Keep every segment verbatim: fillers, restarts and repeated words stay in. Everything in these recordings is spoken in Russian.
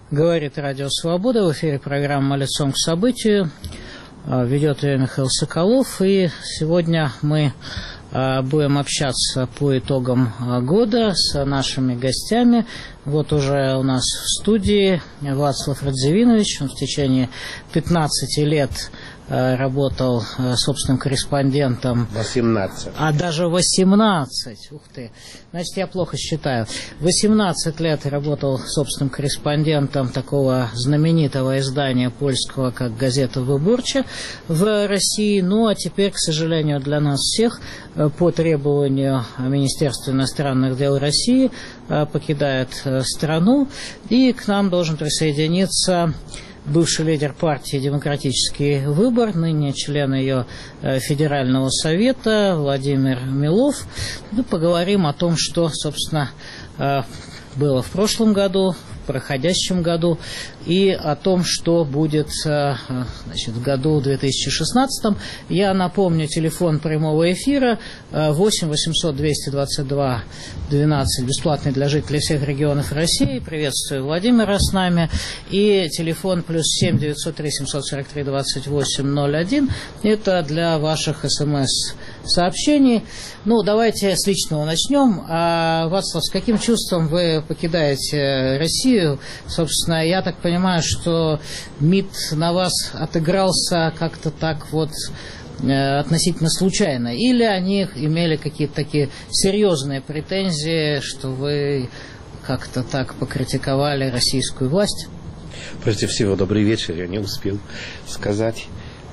Говорит Радио Свобода. В эфире программа «Лицом к событию». Ведет ее Михаил Соколов. И сегодня мы будем общаться по итогам года с нашими гостями. Вот уже у нас в студии Вацлав Радзивинович. Он в течение пятнадцати лет работал собственным корреспондентом. восемнадцать. А даже восемнадцать. Ух ты. Значит, я плохо считаю. восемнадцать лет работал собственным корреспондентом такого знаменитого издания польского, как газета «Выборча» в России. Ну, а теперь, к сожалению, для нас всех, по требованию Министерства иностранных дел России, покидает страну. И к нам должен присоединиться бывший лидер партии «Демократический выбор», ныне член ее Федерального совета Владимир Милов. Мы поговорим о том, что, собственно, было в прошлом году, в проходящем году, и о том, что будет, значит, в году две тысячи шестнадцатом. Я напомню, телефон прямого эфира восемь восемьсот двести двадцать два двенадцать, бесплатный для жителей всех регионов России. Приветствую Владимира с нами. И телефон плюс семь девятьсот три семьсот сорок три двадцать восемь ноль один. Это для ваших смс-сообщений. Ну, давайте с личного начнем. А, Вацлав, с каким чувством вы покидаете Россию? Собственно, я так понимаю, что МИД на вас отыгрался как-то так вот относительно случайно, или они имели какие-то такие серьезные претензии, что вы как-то так покритиковали российскую власть? Прежде всего, добрый вечер, я не успел сказать.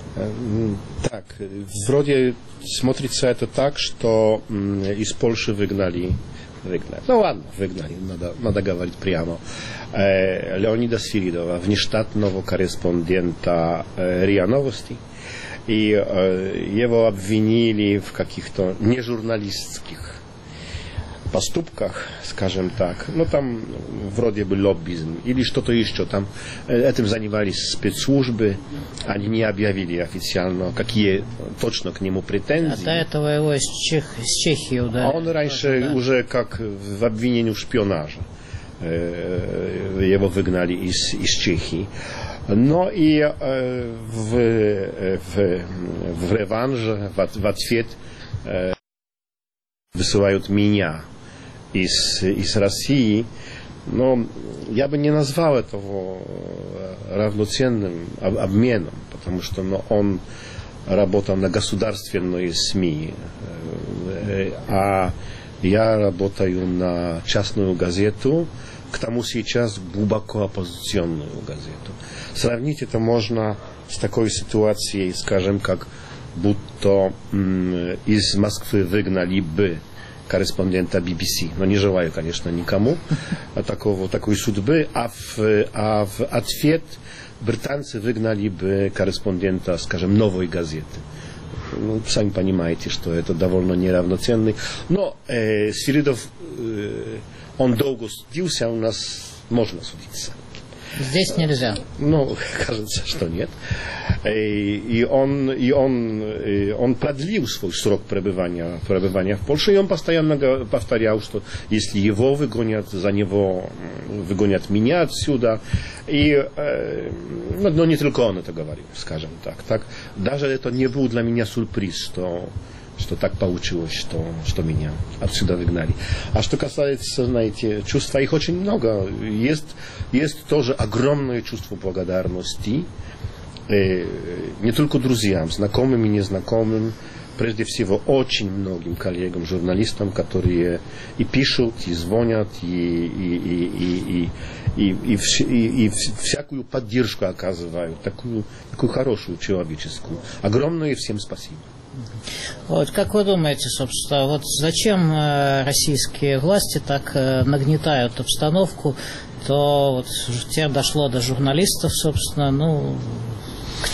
Так, вроде смотрится это так, что из Польши выгнали, выгнали. Ну ладно, выгнали, надо, надо говорить прямо. Леонида Свиридова, внештатного корреспондента РИА Новости. И э, его обвинили в каких-то нежурналистских поступках, скажем так. Ну, там вроде бы лоббизм или что-то еще. Там этим занимались спецслужбы. Они не объявили официально, какие точно к нему претензии. А до этого его из, Чех... из Чехии ударили. А он раньше да. уже как в обвинении в шпионаже. Э, его выгнали из, из Чехии. No i w, w, w rewanż, w, w ответ высылают меня из, из России. Но я бы не назвал этого равноценным обменом, потому что ну, он работал на государственные СМИ, а я работаю на частную газету, к тому сейчас глубоко оппозиционную газету. Сравнить это можно с такой ситуацией, скажем, как будто м, из Москвы выгнали бы корреспондента би би си. Но не желаю, конечно, никому такого, такой судьбы. А в, а в ответ британцы выгнали бы корреспондента, скажем, Новой газеты. Ну, сами понимаете, что это довольно неравноценный. Но э, Свиридов, э, он долго судился, у нас можно судиться. Здесь нельзя. Ну, кажется, что нет. И он, и он, и он продлил свой срок пребывания, пребывания в Польше, и он постоянно повторял, что если его выгонят, за него выгонят меня отсюда. И, ну, но не только он это говорил, скажем так. так. Даже это не был для меня сюрприз, что что так получилось, что, что меня отсюда выгнали. А что касается, знаете, чувства, их очень много. Есть, есть тоже огромное чувство благодарности, э, не только друзьям, знакомым и незнакомым, прежде всего очень многим коллегам, журналистам, которые и пишут, и звонят, и, и, и, и, и, и, и, и, и всякую поддержку оказывают, такую, такую хорошую человеческую. Огромное всем спасибо. Вот, как вы думаете, собственно, вот зачем э, российские власти так э, нагнетают обстановку, то вот теперь дошло до журналистов, собственно, ну, к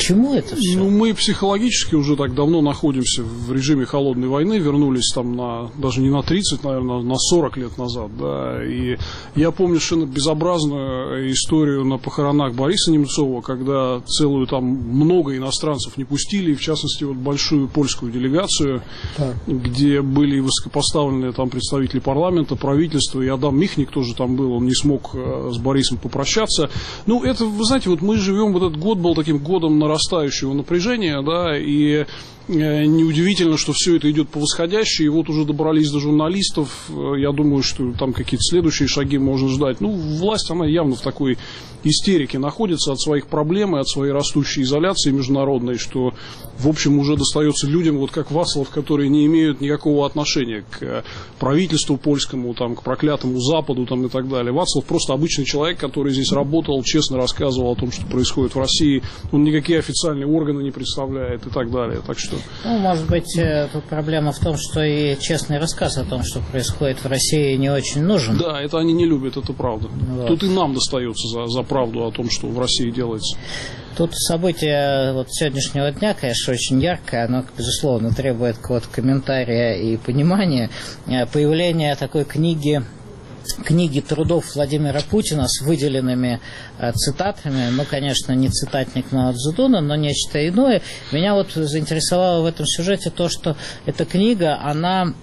чему это все? Ну, мы психологически уже так давно находимся в режиме холодной войны, вернулись там на, даже не на тридцать, наверное, на сорок лет назад, да, и я помню совершенно безобразную историю на похоронах Бориса Немцова, когда целую там много иностранцев не пустили, в частности, вот большую польскую делегацию, да, где были высокопоставленные там представители парламента, правительства, и Адам Михник тоже там был, он не смог с Борисом попрощаться. Ну, это, вы знаете, вот мы живем, вот этот год был таким годом нарастающего напряжения, да, и неудивительно, что все это идет по восходящей, и вот уже добрались до журналистов. Я думаю, что там какие-то следующие шаги можно ждать. Ну, власть, она явно в такой истерике находится от своих проблем и от своей растущей изоляции международной, что, в общем, уже достается людям, вот как Вацлав, которые не имеют никакого отношения к правительству польскому, там, к проклятому Западу там, и так далее. Вацлав просто обычный человек, который здесь работал, честно рассказывал о том, что происходит в России. Он никакие официальные органы не представляет и так далее. Так что... Ну, может быть, тут проблема в том, что и честный рассказ о том, что происходит в России, не очень нужен. Да, это они не любят, это правда. Вот. Тут и нам достается за, за правду о том, что в России делается. Тут событие вот сегодняшнего дня, конечно, очень яркое, оно, безусловно, требует какого-то комментария и понимания. Появление такой книги, книги трудов Владимира Путина с выделенными э, цитатами, ну, конечно, не цитатник Мао Цзэдуна, но нечто иное. Меня вот заинтересовало в этом сюжете то, что эта книга, она...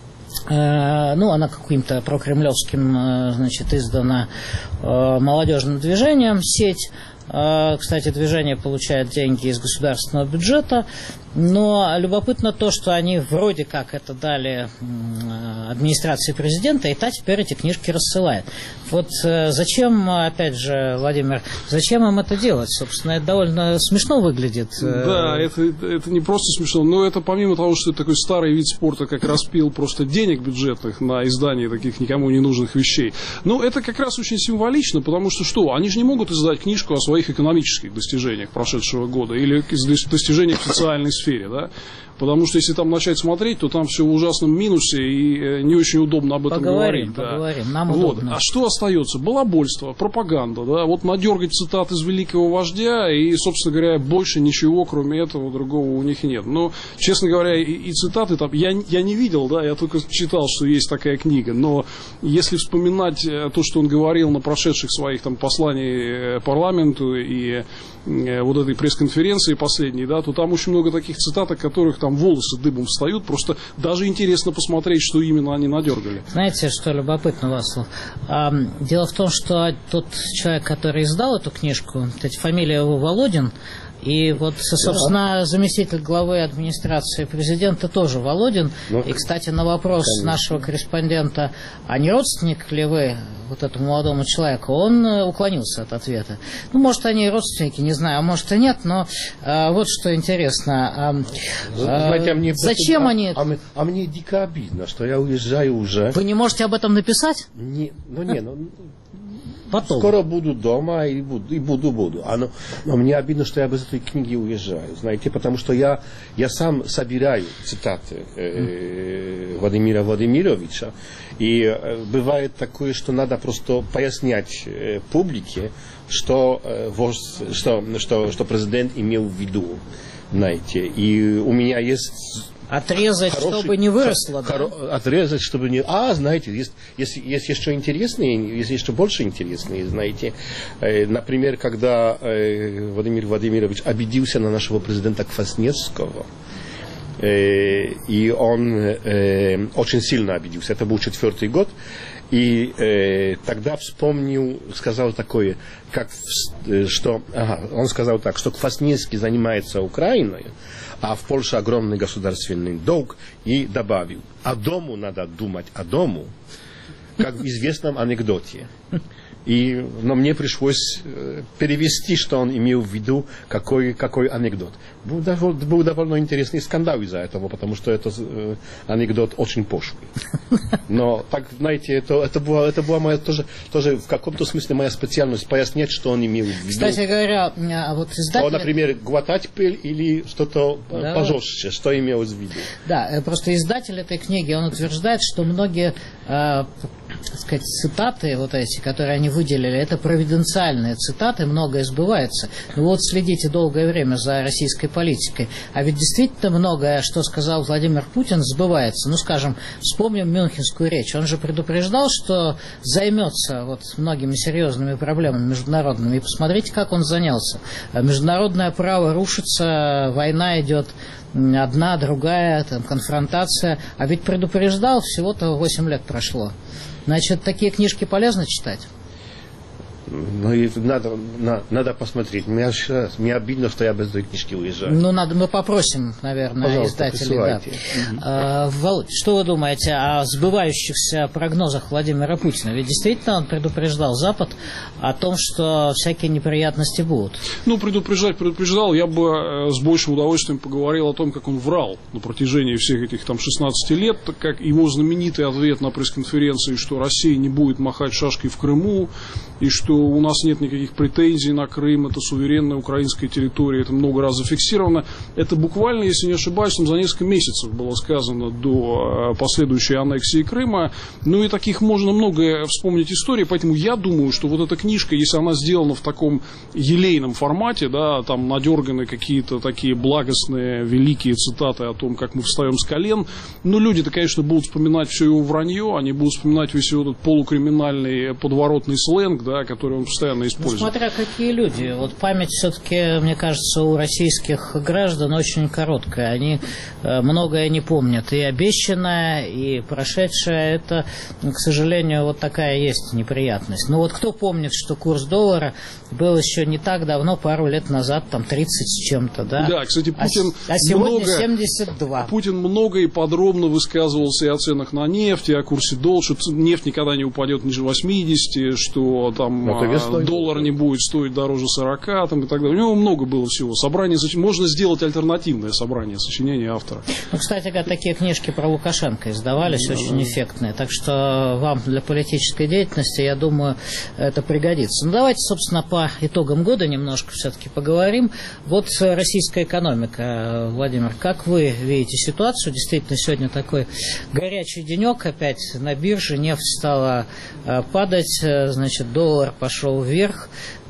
Ну, она каким-то прокремлевским, значит, издана молодежным движением, сеть. Кстати, движение получает деньги из государственного бюджета, но любопытно то, что они вроде как это дали администрации президента, и та теперь эти книжки рассылает. Вот зачем, опять же, Владимир, зачем им это делать? Собственно, это довольно смешно выглядит. Да, это, это не просто смешно, но это помимо того, что это такой старый вид спорта, как распил просто денег бюджетных на издание таких никому не нужных вещей. Но это как раз очень символично, потому что что? Они же не могут издать книжку о своих экономических достижениях прошедшего года или достижениях в социальной сфере, да? Потому что если там начать смотреть, то там все в ужасном минусе и не очень удобно об этом поговорим, говорить. Да. Поговорим, нам вот. удобно. А что остается? Балабольство, пропаганда, да, вот надергать цитат из великого вождя, и, собственно говоря, больше ничего, кроме этого, другого у них нет. Но, честно говоря, и, и цитаты там, я, я не видел, да, я только читал, что есть такая книга, но если вспоминать то, что он говорил на прошедших своих там посланиях парламенту и вот этой пресс-конференции последней, да, то там очень много таких цитат, о которых там волосы дыбом встают, просто даже интересно посмотреть, что именно они надергали. Знаете, что любопытно, Вацлав? Дело в том, что тот человек, который издал эту книжку, кстати, фамилия его Володин, и вот, собственно, заместитель главы администрации президента тоже Володин. Ну, и, кстати, на вопрос конечно. нашего корреспондента, а не родственник ли вы вот этому молодому человеку, он уклонился от ответа. Ну, может, они родственники, не знаю, а может и нет, но а, вот что интересно. А, Знаете, а мне зачем просто, они... А, а, а мне дико обидно, что я уезжаю уже. Вы не можете об этом написать? Не, ну, не, ну... Потом. Скоро буду дома и буду, и буду, буду. А, но, но мне обидно, что я без этой книги уезжаю, знаете, потому что я, я сам собираю цитаты э, Владимира Владимировича, и э, бывает такое, что надо просто пояснять э, публике, что, э, вождь, что, что, что президент имел в виду, знаете, и у меня есть... Отрезать, хороший, чтобы не выросло, хоро, да? Отрезать, чтобы не... А, знаете, есть, есть, есть еще интересные, есть еще больше интересные, знаете. Э, например, когда э, Владимир Владимирович обиделся на нашего президента Квасневского, э, и он э, очень сильно обиделся. Это был четвертый год. И э, тогда вспомнил, сказал такое, как, что... Ага, он сказал так, что Квасневский занимается Украиной, а в Польше огромный государственный долг, и добавил, а дому надо думать, о дому, как в известном анекдоте. И, но мне пришлось перевести, что он имел в виду, какой, какой анекдот. Был довольно, был довольно интересный скандал из-за этого, потому что это э, анекдот очень пошлый. Но, так, знаете, это, это, была, это была моя тоже, тоже в каком-то смысле моя специальность, пояснять, что он имел в виду. Кстати говоря, вот издатель... О, например, глотать пыль или что-то да. пожестче, что имелось в виду. Да, просто издатель этой книги, он утверждает, что многие... Э, так сказать, цитаты вот эти, которые они выделили, это провиденциальные цитаты, многое сбывается. Ну вот следите долгое время за российской политикой. А ведь действительно многое, что сказал Владимир Путин, сбывается. Ну, скажем, вспомним Мюнхенскую речь. Он же предупреждал, что займется вот многими серьезными проблемами международными. И посмотрите, как он занялся. Международное право рушится, война идет одна, другая, там, конфронтация. А ведь предупреждал, всего-то восемь лет прошло. Значит, такие книжки полезно читать? Ну, и надо, на, надо посмотреть. Мне, мне обидно, что я без этой книжки уезжаю. Ну, надо, мы попросим, наверное, Пожалуйста, издателей. Да. угу. а, Володь, что вы думаете о сбывающихся прогнозах Владимира Путина? Ведь действительно он предупреждал Запад о том, что всякие неприятности будут. Ну, предупреждать предупреждал. Я бы с большим удовольствием поговорил о том, как он врал на протяжении всех этих там шестнадцати лет, как его знаменитый ответ на пресс-конференции, что Россия не будет махать шашкой в Крыму, и что у нас нет никаких претензий на Крым, это суверенная украинская территория, это много раз зафиксировано. Это буквально, если не ошибаюсь, за несколько месяцев было сказано до последующей аннексии Крыма. Ну и таких можно много вспомнить историй, поэтому я думаю, что вот эта книжка, если она сделана в таком елейном формате, да, там надерганы какие-то такие благостные, великие цитаты о том, как мы встаем с колен, ну люди-то, конечно, будут вспоминать все его вранье, они будут вспоминать весь этот полукриминальный подворотный сленг, да, который он постоянно использует. Ну, смотря какие люди. Вот память все-таки, мне кажется, у российских граждан очень короткая. Они э, многое не помнят. И обещанное, и прошедшее, это, к сожалению, вот такая есть неприятность. Но вот кто помнит, что курс доллара был еще не так давно, пару лет назад, там тридцать с чем-то, да? Да, кстати, Путин а, а сегодня много, семьдесят два. Путин много и подробно высказывался и о ценах на нефть, и о курсе доллара, что нефть никогда не упадет ниже восьмидесяти, что там а, доллар не будет стоить дороже сорока, там, и так далее. У него много было всего. Собрание, можно сделать альтернативное собрание сочинений автора. Ну, кстати говоря, такие книжки про Лукашенко издавались, да, очень да. эффектные. Так что вам для политической деятельности, я думаю, это пригодится. Ну, давайте, собственно, по итогам года немножко все-таки поговорим. Вот российская экономика, Владимир, как вы видите ситуацию? Действительно, сегодня такой горячий денек опять на бирже, нефть стала падать, значит, доллар пошел вверх,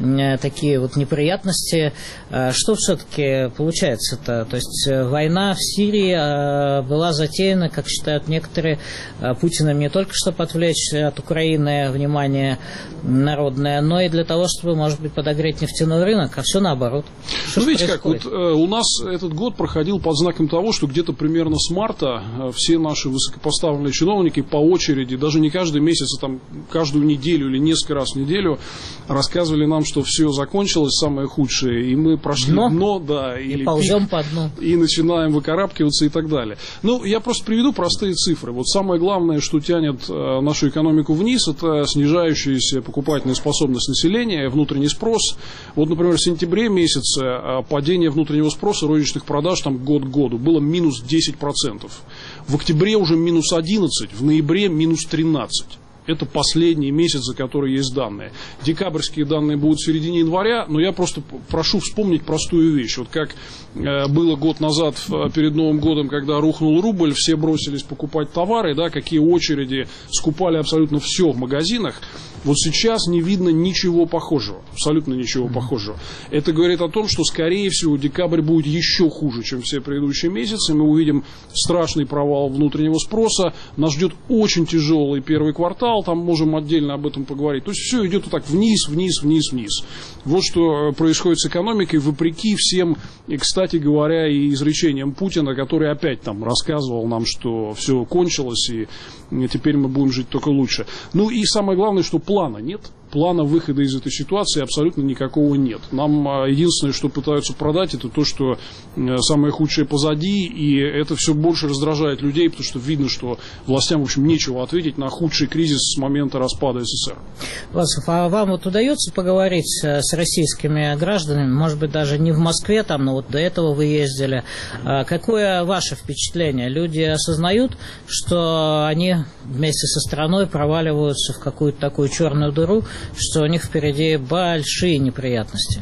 такие вот неприятности. Что все-таки получается-то? То есть война в Сирии была затеяна, как считают некоторые, Путиным не только чтобы отвлечь от Украины внимание народное, но и для того, чтобы, может быть, подогреть нефтяной рынок, а все наоборот. Что ну, видите, как вот, э, у нас этот год проходил под знаком того, что где-то примерно с марта э, все наши высокопоставленные чиновники по очереди, даже не каждый месяц, а там каждую неделю или несколько раз в неделю рассказывали нам, что все закончилось, самое худшее, и мы прошли дно, дно да, и или ползем пик, по дну, и начинаем выкарабкиваться и так далее. Ну, я просто приведу простые цифры. Вот самое главное, что тянет э, нашу экономику вниз, это снижающаяся покупательная способность населения, внутренний спрос. Вот, например, в сентябре месяце э, падение внутреннего спроса розничных продаж там год к году было минус десять процентов. В октябре уже минус одиннадцать процентов, в ноябре минус тринадцать процентов. Это последние месяцы, которые есть данные. Декабрьские данные будут в середине января, но я просто прошу вспомнить простую вещь. Вот как э, было год назад, перед Новым годом, когда рухнул рубль, все бросились покупать товары, да, какие очереди, скупали абсолютно все в магазинах. Вот сейчас не видно ничего похожего, абсолютно ничего похожего. Это говорит о том, что, скорее всего, декабрь будет еще хуже, чем все предыдущие месяцы. Мы увидим страшный провал внутреннего спроса. Нас ждет очень тяжелый первый квартал, там можем отдельно об этом поговорить. То есть все идет вот так вниз, вниз, вниз, вниз. Вот что происходит с экономикой, вопреки всем, и, кстати говоря, и изречениям Путина, который опять там рассказывал нам, что все кончилось, и теперь мы будем жить только лучше. Ну и самое главное, что плана нет. Плана выхода из этой ситуации абсолютно никакого нет. Нам единственное, что пытаются продать, это то, что самое худшее позади, и это все больше раздражает людей, потому что видно, что властям, в общем, нечего ответить на худший кризис с момента распада СССР. Васов, а вам вот удается поговорить с российскими гражданами, может быть, даже не в Москве, там, но вот до этого вы ездили. Какое ваше впечатление? Люди осознают, что они вместе со страной проваливаются в какую-то такую черную дыру, что у них впереди большие неприятности?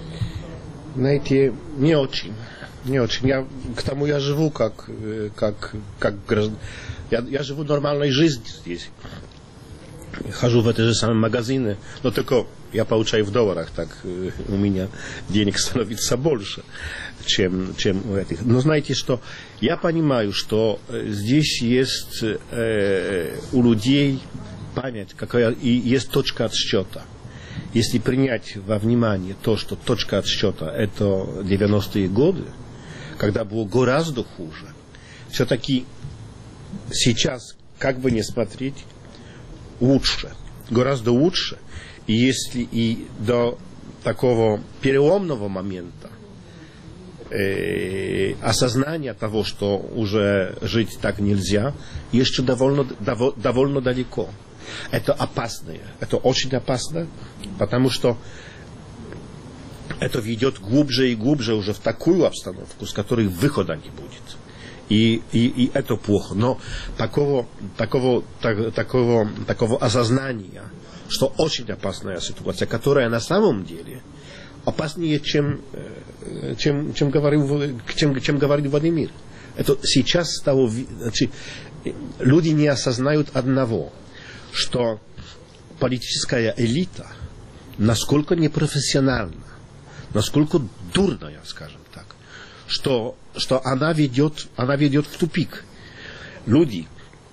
Знаете, не очень. Не очень. Я, к тому я живу как, как, как граждан. Я, я живу нормальной жизнью здесь. хожу в эти же самые магазины, но только я получаю в долларах, так у меня денег становится больше, чем, чем у этих. Но знаете что, я понимаю, что здесь есть э, у людей память, какая и есть точка отсчета. Если принять во внимание то, что точка отсчета это девяностые годы, когда было гораздо хуже, все-таки сейчас, как бы ни смотреть, лучше, гораздо лучше. И если и до такого переломного момента э, осознания того, что уже жить так нельзя, еще довольно, дово, довольно далеко. Это опасно, это очень опасно, потому что это ведет глубже и глубже уже в такую обстановку, с которой выхода не будет. И, и, и это плохо. Но такого, такого, так, такого, такого осознания, что очень опасная ситуация, которая на самом деле опаснее, чем, чем, чем, говорил, чем, чем говорит Владимир. Это сейчас стало... Значит, люди не осознают одного, что политическая элита насколько непрофессиональна, насколько дурная, скажем так, что, что она, ведет, она ведет в тупик. Люди,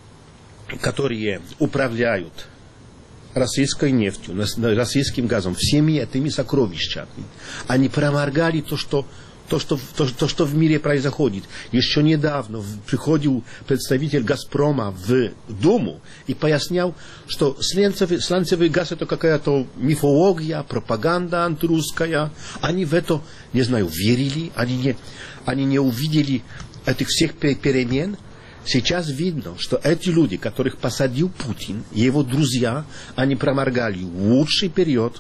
которые управляют российской нефтью, российским газом, всеми этими сокровищами, они проморгали то, что То что, то, то, что в мире происходит. Еще недавно приходил представитель «Газпрома» в Думу и пояснял, что сланцевый, сланцевый газ это какая-то мифология, пропаганда антирусская. Они в это, не знаю, верили, они не, они не увидели этих всех перемен. Сейчас видно, что эти люди, которых посадил Путин, его друзья, они проморгали лучший период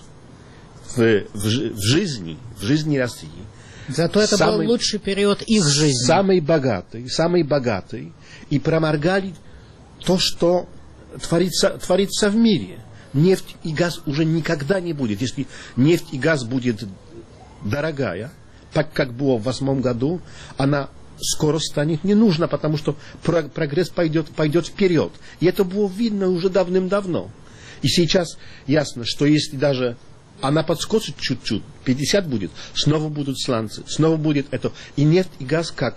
в, в, в жизни, в жизни России. Зато это самый, был лучший период их жизни. Самый богатый, самый богатый. И проморгали то, что творится, творится в мире. Нефть и газ уже никогда не будет. Если нефть и газ будет дорогая, так как было в восьмом году, она скоро станет не нужна, потому что прогресс пойдет, пойдет вперед. И это было видно уже давным-давно. И сейчас ясно, что если даже она подскочит чуть-чуть, пятьдесят будет, снова будут сланцы, снова будет это. И нефть, и газ как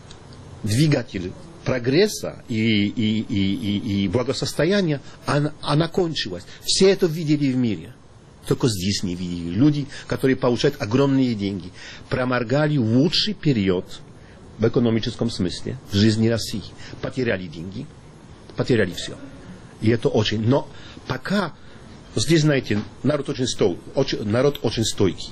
двигатель прогресса и, и, и, и, и благосостояния, она, она кончилась. Все это видели в мире. Только здесь не видели. Люди, которые получают огромные деньги, проморгали лучший период в экономическом смысле в жизни России. Потеряли деньги, потеряли все. И это очень... Но пока... Здесь, знаете, народ очень, стой, очень, народ очень стойкий.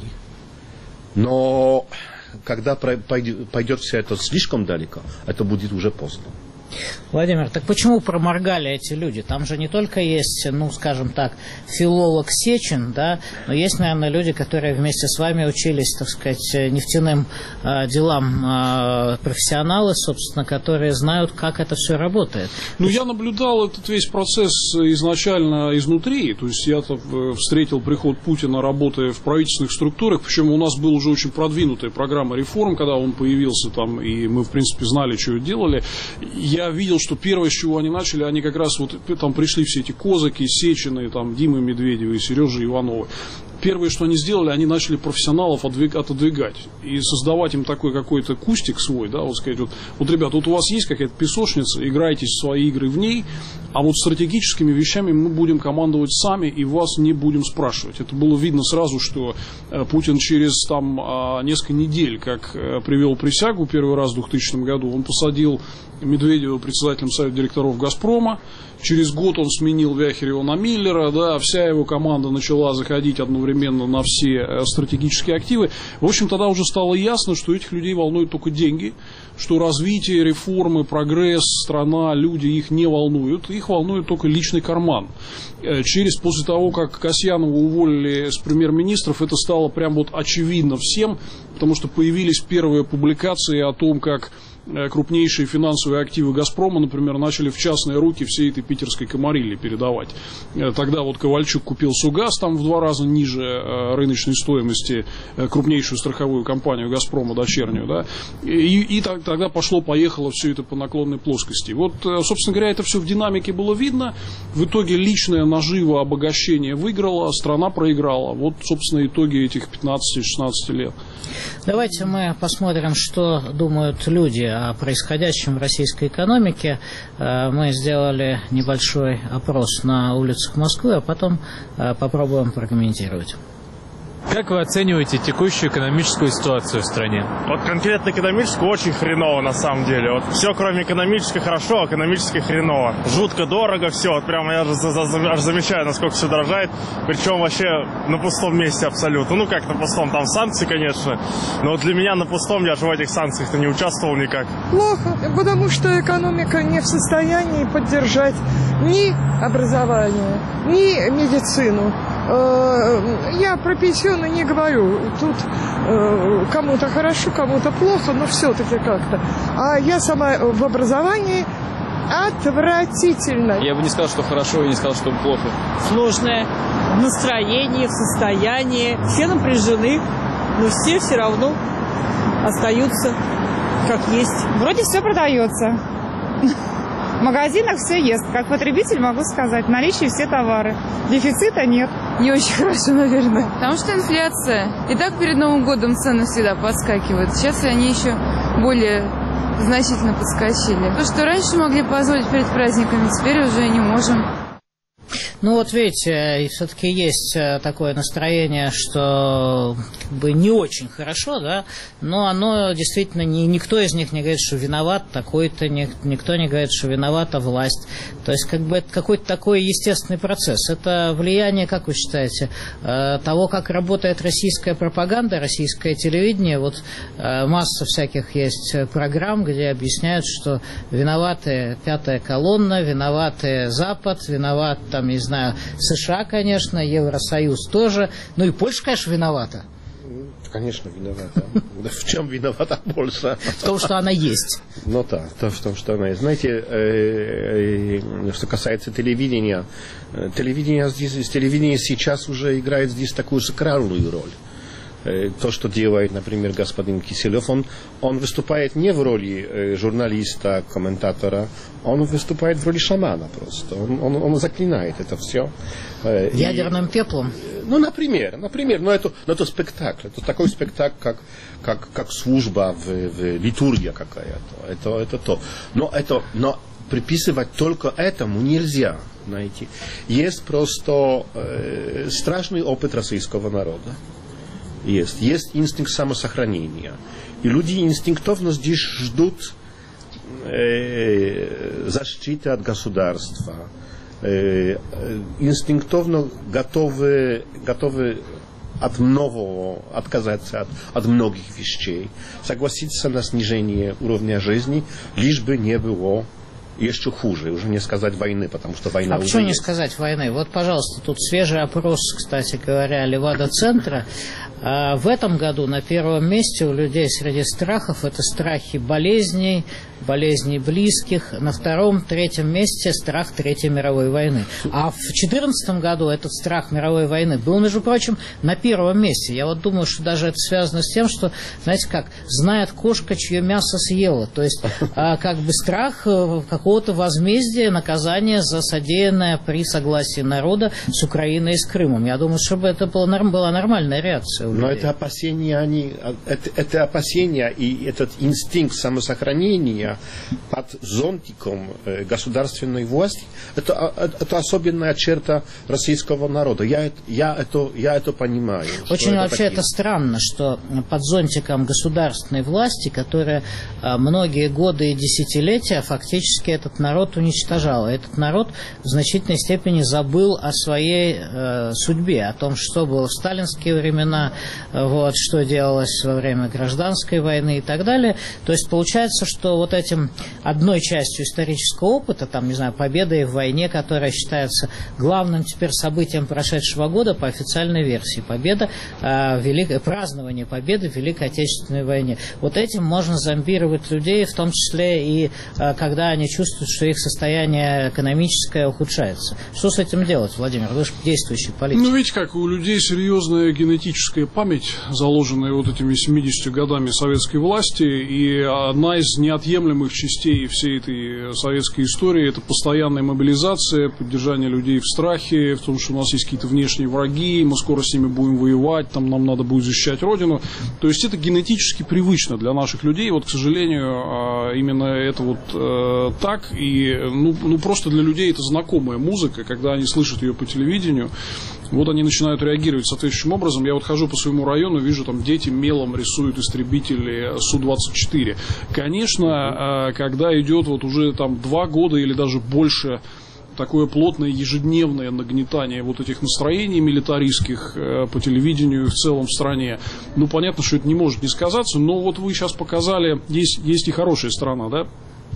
Но когда пойдет все это слишком далеко, это будет уже поздно. Владимир, так почему проморгали эти люди? Там же не только есть, ну, скажем так, филолог Сечин, да, но есть, наверное, люди, которые вместе с вами учились, так сказать, нефтяным э, делам, э, профессионалы, собственно, которые знают, как это все работает. Ну, я наблюдал этот весь процесс изначально изнутри, то есть я-то встретил приход Путина, работая в правительственных структурах, причем у нас была уже очень продвинутая программа реформ, когда он появился там, и мы, в принципе, знали, что делали. Я видел, что первое, с чего они начали, они как раз вот там пришли все эти Козаки, Сечины, там, Димы Медведевы, Сережи Ивановы. Первое, что они сделали, они начали профессионалов отодвигать и создавать им такой какой-то кустик свой, да, вот сказать, вот, вот, ребят, вот у вас есть какая-то песочница, играйте в свои игры в ней, а вот стратегическими вещами мы будем командовать сами и вас не будем спрашивать. Это было видно сразу, что Путин через там несколько недель, как привел присягу первый раз в двухтысячном году, он посадил Медведева председателем совета директоров «Газпрома». Через год он сменил Вяхерева на Миллера, да, вся его команда начала заходить одновременно на все стратегические активы. В общем, тогда уже стало ясно, что этих людей волнуют только деньги, что развитие, реформы, прогресс, страна, люди их не волнуют, их волнует только личный карман. Через, после того, как Касьянова уволили с премьер-министров, это стало прям вот очевидно всем, потому что появились первые публикации о том, как крупнейшие финансовые активы «Газпрома», например, начали в частные руки всей этой питерской комарильи передавать. Тогда вот Ковальчук купил «Сугаз», там в два раза ниже рыночной стоимости, крупнейшую страховую компанию «Газпрома», дочернюю, да, и, и так, тогда пошло-поехало все это по наклонной плоскости. Вот, собственно говоря, это все в динамике было видно. В итоге личная нажива, обогащение выиграла, страна проиграла. Вот, собственно, итоги этих пятнадцати-шестнадцати лет. Давайте мы посмотрим, что думают люди о происходящем в российской экономике. Мы сделали небольшой опрос на улицах Москвы, а потом попробуем прокомментировать. Как вы оцениваете текущую экономическую ситуацию в стране? Вот конкретно экономическую очень хреново на самом деле. Вот все, кроме экономической, хорошо, а экономически хреново. Жутко дорого все. Вот прямо я аж, аж замечаю, насколько все дорожает. Причем вообще на пустом месте абсолютно. Ну как на пустом, там санкции, конечно. Но вот для меня на пустом, я же в этих санкциях-то не участвовал никак. Плохо, потому что экономика не в состоянии поддержать ни образование, ни медицину. Я про пенсионы не говорю. Тут кому-то хорошо, кому-то плохо, но все-таки как-то. А я сама в образовании отвратительно. Я бы не сказал, что хорошо, и не сказал, что плохо. Сложное в настроении, в состоянии. Все напряжены, но все все равно остаются как есть. Вроде все продается. В магазинах все есть. Как потребитель могу сказать, в наличии все товары. Дефицита нет. Не очень хорошо, наверное. Потому что инфляция. И так перед Новым годом цены всегда подскакивают. Сейчас они еще более значительно подскочили. То, что раньше могли позволить перед праздниками, теперь уже не можем. Ну вот видите, все-таки есть такое настроение, что как бы не очень хорошо, да, но оно действительно, не, никто из них не говорит, что виноват такой-то, не, никто не говорит, что виновата власть. То есть как бы это какой-то такой естественный процесс. Это влияние, как вы считаете, того, как работает российская пропаганда, российское телевидение. Вот масса всяких есть программ, где объясняют, что виноваты пятая колонна, виноваты Запад, виноват там, не знаю, США, конечно, Евросоюз тоже. Ну и Польша, конечно, виновата. Конечно, виновата. В чем виновата Польша? В том, что она есть. Ну да, в том, что она есть. Знаете, что касается телевидения, телевидение здесь, телевидение сейчас уже играет здесь такую сакральную роль. То, что делает, например, господин Киселев, он, он выступает не в роли журналиста, комментатора, он выступает в роли шамана просто. Он, он, он заклинает это все. Ядерным пеплом? Ну, например, например, но это, но это спектакль. Это такой спектакль, как, как, как служба в, в литургия какая-то. Это, это то. Но, это, но приписывать только этому нельзя. Знаете. Есть просто э, страшный опыт российского народа. Есть. Есть инстинкт самосохранения. И люди инстинктивно здесь ждут э, защиты от государства. Э, инстинктивно готовы, готовы от многого отказаться от, от многих вещей, согласиться на снижение уровня жизни, лишь бы не было еще хуже, уже не сказать войны, потому что война а уже почему есть. не сказать войны? Вот, пожалуйста, тут свежий опрос, кстати говоря, Левада-центра. А в этом году на первом месте у людей среди страхов это страхи болезней, болезней близких. На втором, третьем месте страх Третьей мировой войны. А в две тысячи четырнадцатом году этот страх мировой войны был, между прочим, на первом месте. Я вот думаю, что даже это связано с тем, что, знаете как, знает кошка, чье мясо съела. То есть, как бы страх какого-то возмездия, наказания за содеянное при согласии народа с Украиной и с Крымом. Я думаю, чтобы это была нормальная реакция. Но это опасения, они, это, это опасения и этот инстинкт самосохранения под зонтиком государственной власти, это, это особенная черта российского народа. Я, я, это, я это понимаю. Очень это вообще такие. Это странно, что под зонтиком государственной власти, которая многие годы и десятилетия фактически этот народ уничтожала. Этот народ в значительной степени забыл о своей э, судьбе, о том, что было в сталинские времена, вот, что делалось во время гражданской войны и так далее. То есть получается, что вот этим одной частью исторического опыта, там, не знаю, победой в войне, которая считается главным теперь событием прошедшего года по официальной версии, победа, э, велик... празднование победы в Великой Отечественной войне. Вот этим можно зомбировать людей, в том числе и э, когда они чувствуют, что их состояние экономическое ухудшается. Что с этим делать, Владимир? Вы же действующий политик. Ну, видите, как у людей серьезная генетическая память, заложенная вот этими семидесятью годами советской власти, и одна из неотъемлемых частей всей этой советской истории – это постоянная мобилизация, поддержание людей в страхе, в том, что у нас есть какие-то внешние враги, мы скоро с ними будем воевать, там нам надо будет защищать Родину. То есть это генетически привычно для наших людей. Вот, к сожалению, именно это вот так, и ну, ну просто для людей это знакомая музыка, когда они слышат ее по телевидению, вот они начинают реагировать соответствующим образом. Я вот хожу по своему району, вижу, там дети мелом рисуют истребители Су двадцать четыре. Конечно, когда идет вот уже там два года или даже больше такое плотное ежедневное нагнетание вот этих настроений милитаристских э, по телевидению и в целом в стране, ну, понятно, что это не может не сказаться, но вот вы сейчас показали, есть, есть и хорошая сторона, да?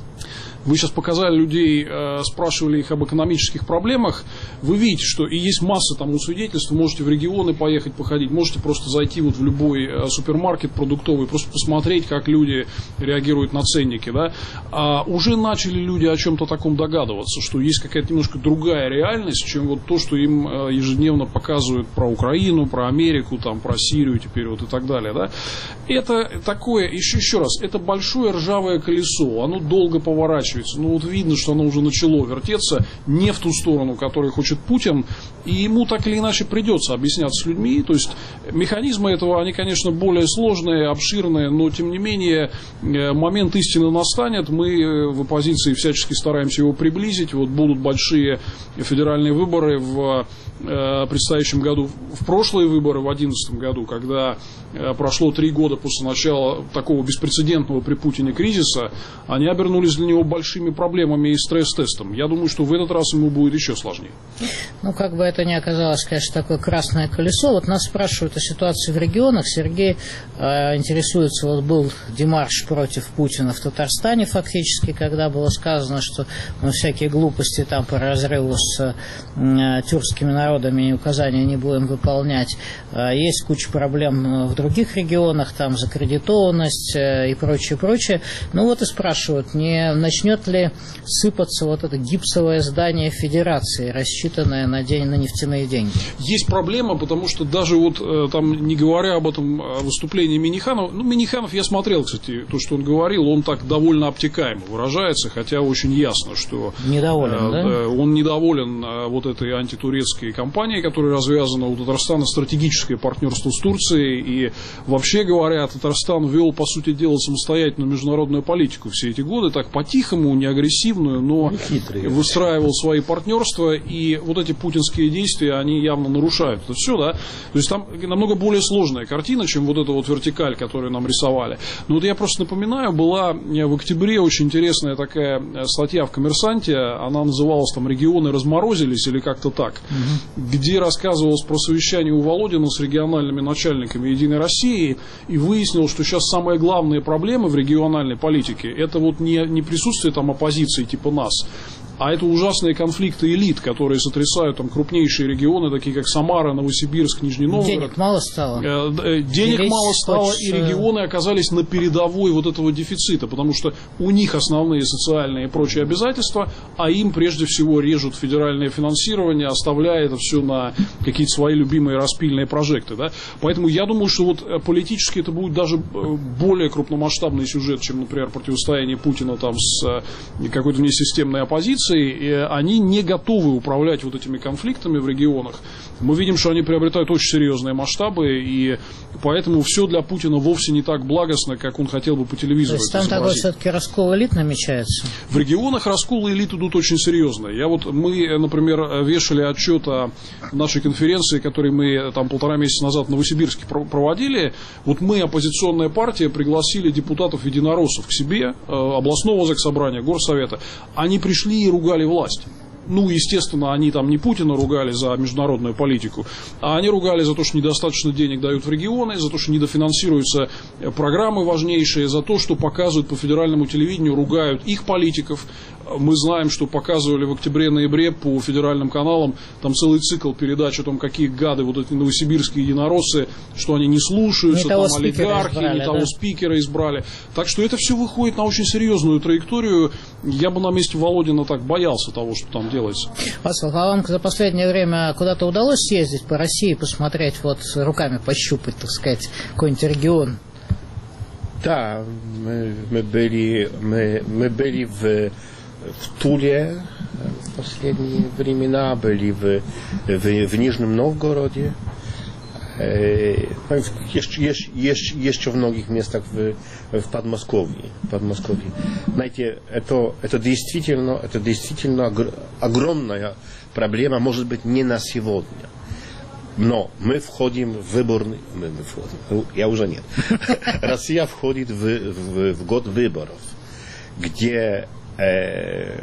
Вы сейчас показали людей, э, спрашивали их об экономических проблемах. Вы видите, что и есть масса тому свидетельств. Вы можете в регионы поехать, походить. Можете просто зайти вот в любой э, супермаркет продуктовый, просто посмотреть, как люди реагируют на ценники. Да? А уже начали люди о чем-то таком догадываться, что есть какая-то немножко другая реальность, чем вот то, что им э, ежедневно показывают про Украину, про Америку, там, про Сирию теперь вот и так далее. Да? Это такое, еще, еще раз, это большое ржавое колесо. Оно долго поворачивается. Ну вот видно, что оно уже начало вертеться не в ту сторону, которую хочет Путин, и ему так или иначе придется объясняться с людьми. То есть механизмы этого, они, конечно, более сложные, обширные, но тем не менее момент истины настанет. Мы в оппозиции всячески стараемся его приблизить. Вот будут большие федеральные выборы в предстоящем году, в прошлые выборы в две тысячи одиннадцатом году, когда прошло три года после начала такого беспрецедентного при Путине кризиса, они обернулись для него большими проблемами и стресс-тестом. Я думаю, что в этот раз ему будет еще сложнее. Ну, как бы это ни оказалось, конечно, такое красное колесо. Вот нас спрашивают о ситуации в регионах. Сергей э, интересуется, вот был демарш против Путина в Татарстане фактически, когда было сказано, что ну, всякие глупости там по разрыву с э, тюркскими народами и указания не будем выполнять. Э, есть куча проблем в других регионах, там закредитованность э, и прочее, прочее. Ну вот и спрашивают, не начнет ли сыпаться вот это гипсовое здание Федерации, рассчитанное на, день, на нефтяные деньги? Есть проблема, потому что даже вот э, там, не говоря об этом выступлении Минниханова, ну, Минниханов, я смотрел, кстати, то, что он говорил, он так довольно обтекаемо выражается, хотя очень ясно, что недоволен, э, да? э, он недоволен э, вот этой антитурецкой кампанией, которая развязана у Татарстана, стратегическое партнерство с Турцией, и вообще говоря, Татарстан вел, по сути дела, самостоятельную международную политику все эти годы, так по-тихому, не агрессивную, но хитрый, выстраивал свои партнерства, и вот эти путинские действия, они явно нарушают это все, да, то есть там намного более сложная картина, чем вот эта вот вертикаль, которую нам рисовали. Но вот я просто напоминаю, была в октябре очень интересная такая статья в «Коммерсанте», она называлась там «Регионы разморозились» или как-то так, угу. где рассказывалось про совещание у Володина с региональными начальниками «Единой России», и выяснилось, что сейчас самые главные проблемы в региональной политике – это вот не, не присутствие там оппозиции типа нас, а это ужасные конфликты элит, которые сотрясают там крупнейшие регионы, такие как Самара, Новосибирск, Нижний Новгород. Денег мало стало. Денег Делись мало стало, хочешь... и регионы оказались на передовой вот этого дефицита, потому что у них основные социальные и прочие обязательства, а им прежде всего режут федеральное финансирование, оставляя это все на какие-то свои любимые распильные прожекты. Да? Поэтому я думаю, что вот политически это будет даже более крупномасштабный сюжет, чем, например, противостояние Путина там с какой-то внесистемной оппозицией. И они не готовы управлять вот этими конфликтами в регионах. Мы видим, что они приобретают очень серьезные масштабы, и поэтому все для Путина вовсе не так благостно, как он хотел бы по телевизору. То есть там такой все-таки раскол элит намечается? В регионах расколы элит идут очень серьезно. Я вот, мы, например, вешали отчет о нашей конференции, которую мы там полтора месяца назад в Новосибирске проводили. Вот мы, оппозиционная партия, пригласили депутатов-единороссов к себе, областного заксобрания, горсовета. Они пришли и ругали власть. ну, естественно, они там не Путина ругали за международную политику, а они ругали за то, что недостаточно денег дают в регионы, за то, что недофинансируются программы важнейшие, за то, что показывают по федеральному телевидению, ругают их политиков. Мы знаем, что показывали в октябре-ноябре по федеральным каналам там целый цикл передач о том, какие гады вот эти новосибирские единороссы, что они не слушаются, не там того олигархи, избрали, не да? того спикера избрали. Так что это все выходит на очень серьезную траекторию. Я бы на месте Володина так боялся того, что там делается. Вацлав, а вам за последнее время куда-то удалось съездить по России, посмотреть, вот руками пощупать, так сказать, какой-нибудь регион? Да, мы, мы были, мы, мы были в, в Туле в последние времена, были в, в, в Нижнем Новгороде, еще, еще, еще в многих местах в, в Подмосковье. Подмосковье. Знаете, это, это, действительно, это действительно огромная проблема, может быть, не на сегодня. Но мы входим в выборный... Мы, мы входим, я уже нет. Россия входит в, в, в год выборов, где э,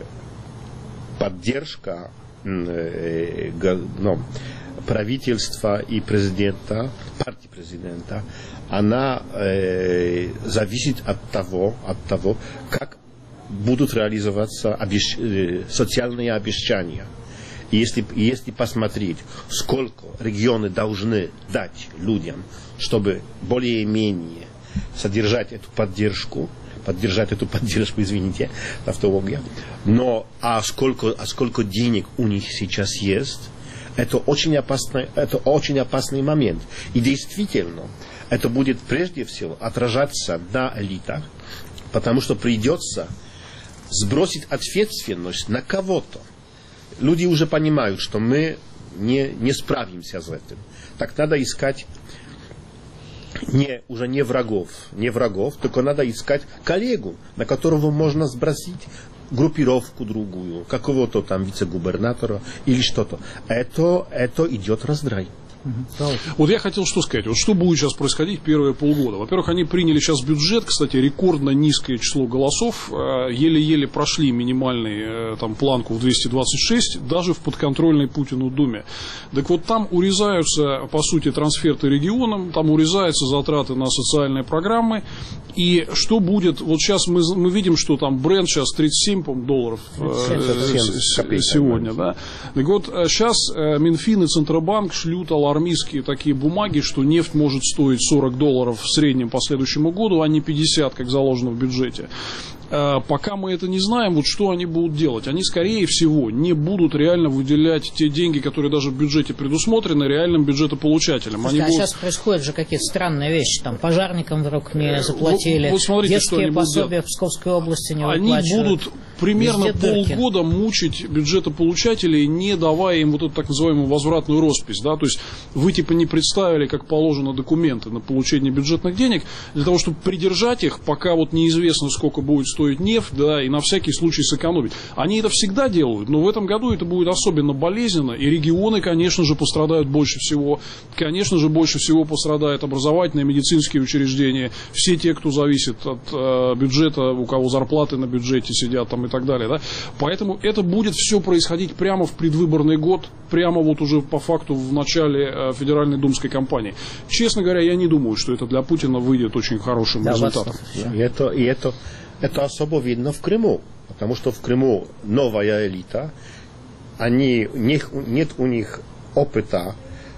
поддержка э, ну, правительства и президента, партии президента, она э, зависит от того, от того, как будут реализоваться обещ... социальные обещания. И если, если посмотреть, сколько регионы должны дать людям, чтобы более-менее содержать эту поддержку, поддержать эту поддержку, извините, тавтология, но а сколько, а сколько денег у них сейчас есть, это очень опасный, это очень опасный момент. И действительно, это будет прежде всего отражаться на элитах, потому что придется сбросить ответственность на кого-то. Люди уже понимают, что мы не, не справимся с этим. Так надо искать не, уже не врагов, не врагов, только надо искать коллегу, на которого можно сбросить группировку другую, какого-то там вице-губернатора или что-то. Это, это идет раздрай. Вот я хотел что сказать. Вот что будет сейчас происходить первые полгода? Во-первых, они приняли сейчас бюджет, кстати, рекордно низкое число голосов, еле-еле прошли минимальную там, планку в двести двадцать шесть, даже в подконтрольной Путину Думе. Так вот, там урезаются, по сути, трансферты регионам, там урезаются затраты на социальные программы. И что будет, вот сейчас мы, мы видим, что там бренд сейчас тридцать семь долларов э, сегодня, да. Так вот, сейчас Минфин и Центробанк шлют алармистские такие бумаги, что нефть может стоить сорок долларов в среднем по следующему году, а не пятьдесят, как заложено в бюджете. Пока мы это не знаем, вот что они будут делать. Они, скорее всего, не будут реально выделять те деньги, которые даже в бюджете предусмотрены, реальным бюджетополучателям. Слушайте, они а будут... сейчас происходят же какие-то странные вещи. Там пожарникам вдруг не заплатили, вот, вот смотрите, детские пособия в Псковской области не они выплачивают. Они будут примерно полгода мучить бюджетополучателей, не давая им вот эту так называемую возвратную роспись. Да? То есть вы типа не представили, как положено, документы на получение бюджетных денег, для того, чтобы придержать их, пока вот неизвестно, сколько будет стоить нефть, да, и на всякий случай сэкономить. Они это всегда делают, но в этом году это будет особенно болезненно, и регионы, конечно же, пострадают больше всего. Конечно же, больше всего пострадают образовательные, медицинские учреждения, все те, кто зависит от э, бюджета, у кого зарплаты на бюджете сидят там и так далее. Да? Поэтому это будет все происходить прямо в предвыборный год, прямо вот уже по факту в начале э, федеральной думской кампании. Честно говоря, я не думаю, что это для Путина выйдет очень хорошим да, результатом. И это, и это Это особо видно в Крыму, потому что в Крыму новая элита, они, них, нет у них опыта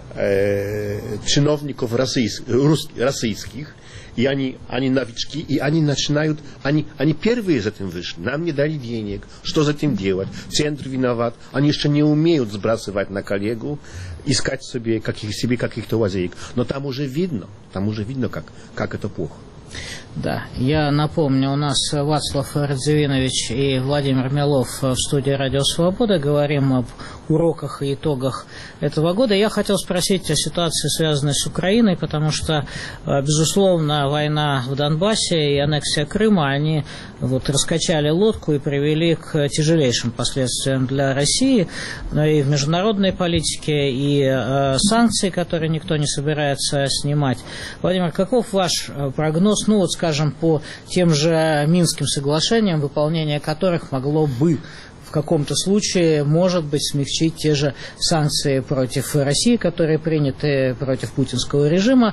э, чиновников российских, российских, и они, они новички, и они начинают, они, они первые за этим вышли, нам не дали денег, что за этим делать, центр виноват, они еще не умеют сбрасывать на коллегу, искать себе, каких, себе каких-то лазеек, но там уже видно, там уже видно, как, как это плохо. Да, я напомню, у нас Вацлав Радзивинович и Владимир Милов в студии «Радио Свобода». Говорим об уроках и итогах этого года. Я хотел спросить о ситуации, связанной с Украиной, потому что, безусловно, война в Донбассе и аннексия Крыма, они вот раскачали лодку и привели к тяжелейшим последствиям для России, но и в международной политике, и э, санкции, которые никто не собирается снимать. Владимир, каков ваш прогноз, ну вот, скажем, по тем же Минским соглашениям, выполнение которых могло бы в каком-то случае, может быть, смягчить те же санкции против России, которые приняты против путинского режима.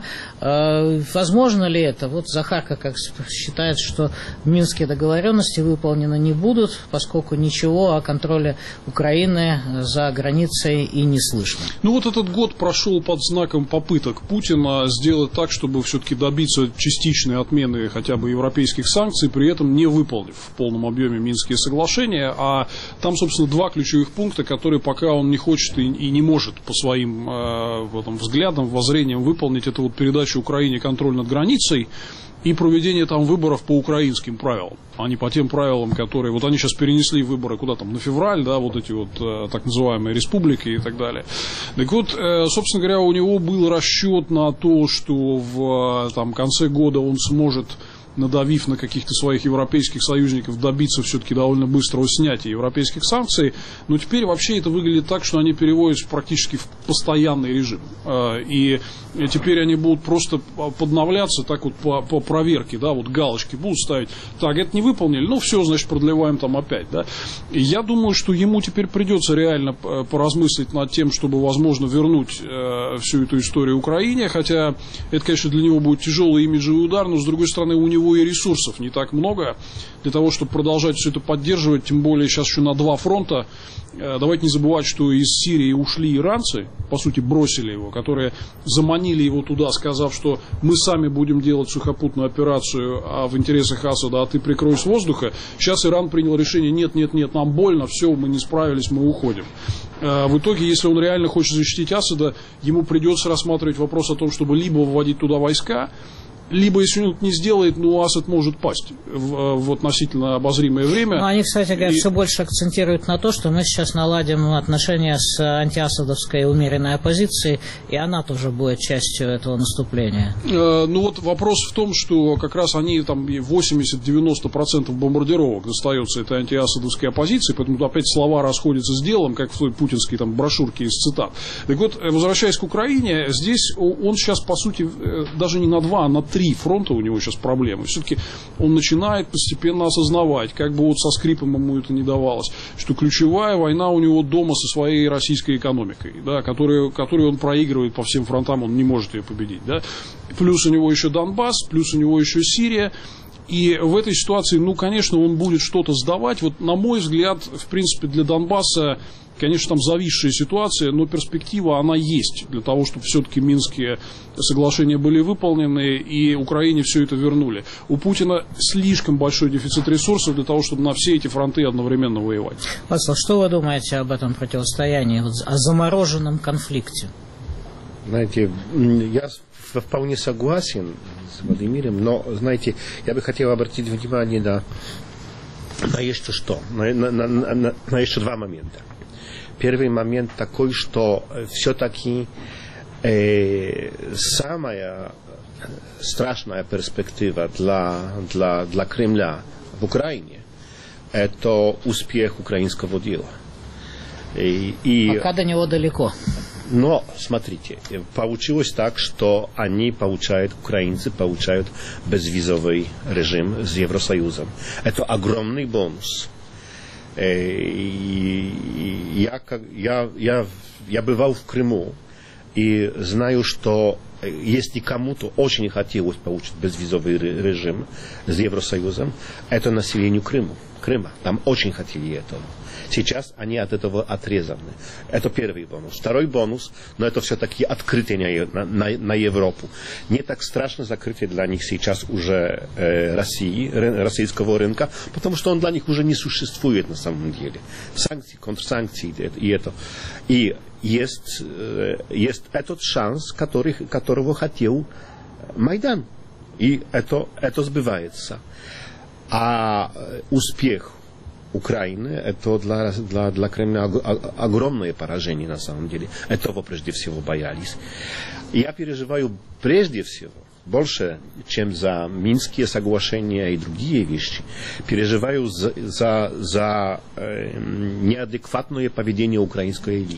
Возможно ли это? Вот Захарка как считает, что минские договоренности выполнены не будут, поскольку ничего о контроле Украины за границей и не слышно. Ну вот этот год прошел под знаком попыток Путина сделать так, чтобы все-таки добиться частичной отмены хотя бы европейских санкций, при этом не выполнив в полном объеме Минские соглашения. А там, собственно, два ключевых пункта, которые пока он не хочет и, и не может по своим э, вот, взглядам, воззрениям выполнить. Это вот передача Украине контроль над границей и проведение там выборов по украинским правилам, а не по тем правилам, которые... Вот они сейчас перенесли выборы куда там, на февраль, да, вот эти вот э, так называемые республики и так далее. Так вот, э, собственно говоря, у него был расчет на то, что в э, там, конце года он сможет, надавив на каких-то своих европейских союзников, добиться все-таки довольно быстрого снятия европейских санкций. Но теперь вообще это выглядит так, что они переводятся практически в постоянный режим. И теперь они будут просто подновляться так вот по, по проверке, да, вот галочки будут ставить. Так, это не выполнили, ну все, значит, продлеваем там опять, да. И я думаю, что ему теперь придется реально поразмыслить над тем, чтобы, возможно, вернуть э, всю эту историю Украине, хотя это, конечно, для него будет тяжелый имиджевый удар, но, с другой стороны, у него и ресурсов не так много для того, чтобы продолжать все это поддерживать, тем более сейчас еще на два фронта. Давайте не забывать, что из Сирии ушли иранцы, по сути, бросили его, которые заманили его туда, сказав, что мы сами будем делать сухопутную операцию а в интересах Асада, а ты прикрой с воздуха. Сейчас Иран принял решение, нет, нет, нет, нам больно, все, мы не справились, мы уходим. В итоге, если он реально хочет защитить Асада, ему придется рассматривать вопрос о том, чтобы либо вводить туда войска, либо, если он это не сделает, ну, Асад может пасть в, в относительно обозримое время. Ну, они, кстати говоря, и... все больше акцентируют на то, что мы сейчас наладим отношения с антиасадовской умеренной оппозицией, и она тоже будет частью этого наступления. Э, ну, вот вопрос в том, что как раз они там восемьдесят-девяносто процентов бомбардировок достается этой антиасадовской оппозиции, поэтому опять слова расходятся с делом, как в той путинской там брошюрке из цитат. Так вот, возвращаясь к Украине, здесь он сейчас, по сути, даже не на два, а на три Три фронта у него сейчас проблемы. Все-таки он начинает постепенно осознавать, как бы вот со скрипом ему это не давалось, что ключевая война у него дома со своей российской экономикой, да, которую, которую он проигрывает по всем фронтам, он не может ее победить. Да. Плюс у него еще Донбасс, плюс у него еще Сирия. И в этой ситуации, ну, конечно, он будет что-то сдавать. Вот, на мой взгляд, в принципе, для Донбасса, конечно, там зависшая ситуация, но перспектива, она есть для того, чтобы все-таки Минские соглашения были выполнены и Украине все это вернули. У Путина слишком большой дефицит ресурсов для того, чтобы на все эти фронты одновременно воевать. Вацлав, что вы думаете об этом противостоянии, о замороженном конфликте? Знаете, я вполне согласен с Владимиром, но, знаете, я бы хотел обратить внимание на, на еще что, на, на, на, на, на еще два момента. Первый момент такой, что все-таки э, самая страшная перспектива для, для, для Кремля в Украине – это успех украинского дела. И, и... Пока до него далеко. Но, смотрите, получилось так, что они получают, украинцы получают безвизовый режим с Евросоюзом. Это огромный бонус. И я, я, я, я бывал в Крыму и знаю, что если кому-то очень хотелось получить безвизовый режим с Евросоюзом, это населению Крыма. Крыма. Там очень хотели этого. Сейчас они от этого отрезаны. Это первый бонус. Второй бонус, но это все-таки открытие на, на, на Европу. Не так страшно закрытие для них сейчас уже э, России, ры, российского рынка, потому что он для них уже не существует на самом деле. Санкции, контрсанкции и это. И есть, э, есть этот шанс, который, которого хотел Майдан. И это, это сбывается. А успех Украины, это для, для, для Кремля огромное поражение на самом деле. Этого прежде всего боялись. Я переживаю прежде всего, больше, чем за Минские соглашения и другие вещи, переживаю за, за, за э, неадекватное поведение украинской элиты.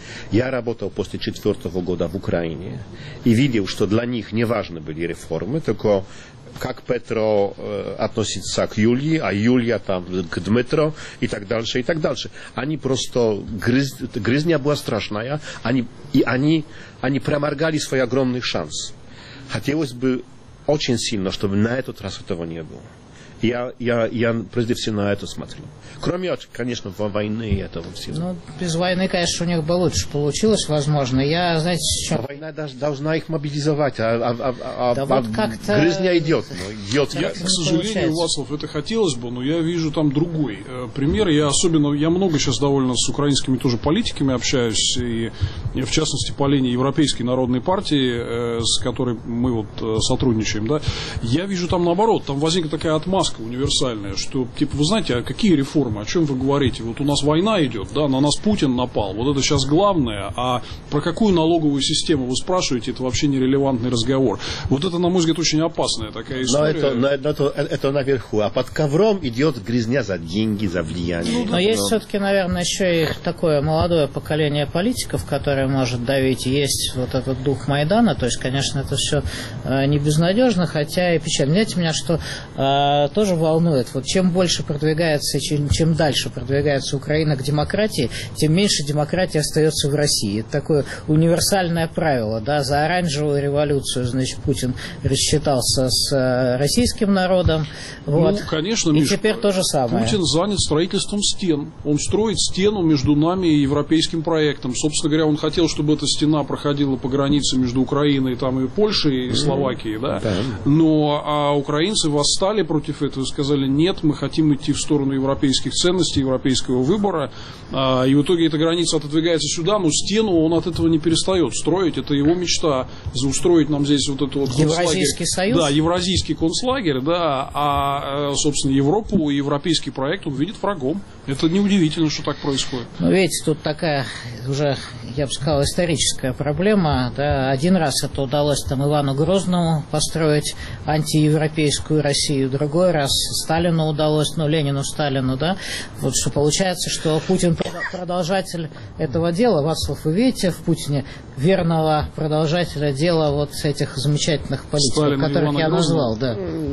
Я работал после четвертого года в Украине и видел, что для них не важны были реформы, только как Петро э, относится к Юлии, а Юлия там к Дмитру и так дальше, и так дальше. Они просто, грыз, грызня была страшная, они, и они, они проморгали свой огромный шанс. Хотелось бы очень сильно, чтобы на этот раз этого не было. Я, я, я прежде всего на это смотрю. Кроме, конечно, войны и этого всего. Ну, без войны, конечно, у них бы лучше получилось, возможно. Я, знаете, чем... Война должна их мобилизовать, а, а, а, да а, вот а грызня идет. идет я, как. к сожалению, Вацлав, это хотелось бы, но я вижу там другой э, пример. Я особенно, я много сейчас довольно с украинскими тоже политиками общаюсь, и, и в частности по линии Европейской народной партии, э, с которой мы вот э, сотрудничаем, да, я вижу там наоборот, там возникла такая отмазка универсальная, что, типа, вы знаете, а какие реформы, о чем вы говорите? Вот у нас война идет, да, на нас Путин напал, вот это сейчас главное, а про какую налоговую систему вы спрашиваете, это вообще нерелевантный разговор. Вот это, на мой взгляд, очень опасная такая история. Но это, но это, это наверху, а под ковром идет грязня за деньги, за влияние. Но, но есть все-таки, наверное, еще и такое молодое поколение политиков, которое может давить. Есть вот этот дух Майдана, то есть, конечно, это все э, не безнадежно, хотя и печально. Знаете, меня что э, тоже волнует, вот чем больше продвигается, чем, чем дальше продвигается Украина к демократии, тем меньше демократии остается в России. Это такое универсальное правило, да, за оранжевую революцию, значит, Путин рассчитался с э, российским народом, вот. Ну, конечно, и Миш, теперь то же самое. Путин занят строительством стен, он строит стену между нами и европейским проектом. Собственно говоря, он хотел, чтобы эта стена проходила по границе между Украиной там, и Польшей, и Словакией, да? Да. Но а украинцы восстали против этого и сказали, нет, мы хотим идти в сторону европейских ценностей, европейского выбора, а, и в итоге эта граница отодвигается сюда, но стену он от этого не перестает строить, это его мечта, заустроить нам здесь вот эту вот Евразийский союз? Да, евразийский концлагерь, да, а, собственно, Европу и европейский проект он видит врагом. Это неудивительно, что так происходит. Ну, видите, тут такая уже, я бы сказал, историческая проблема. Да. Один раз это удалось там Ивану Грозному построить антиевропейскую Россию, другой раз Сталину удалось, ну, Ленину, Сталину, да. Вот что получается, что Путин продолжатель этого дела. Вацлав, вы видите в Путине верного продолжателя дела вот этих замечательных политиков, Сталина, которых Ивана я назвал, да.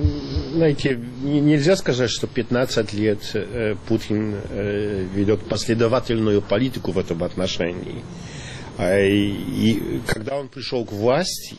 Знаете, нельзя сказать, что пятнадцать лет э, Путин э, ведет последовательную политику в этом отношении. А, и, и когда он пришел к власти,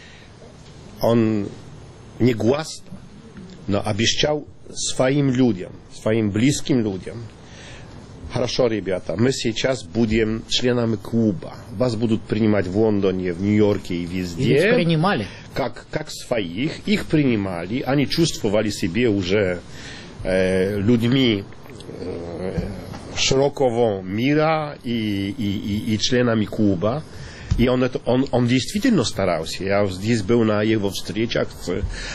он не гласно, но обещал своим людям, своим близким людям: хорошо, ребята, мы сейчас будем членами клуба. Вас будут принимать в Лондоне, в Нью-Йорке и везде. Их принимали. Как, как своих. Их принимали. Они чувствовали себя уже э, людьми э, широкого мира и, и, и, и членами клуба. И он, это, он, он действительно старался. Я здесь был на его встречах с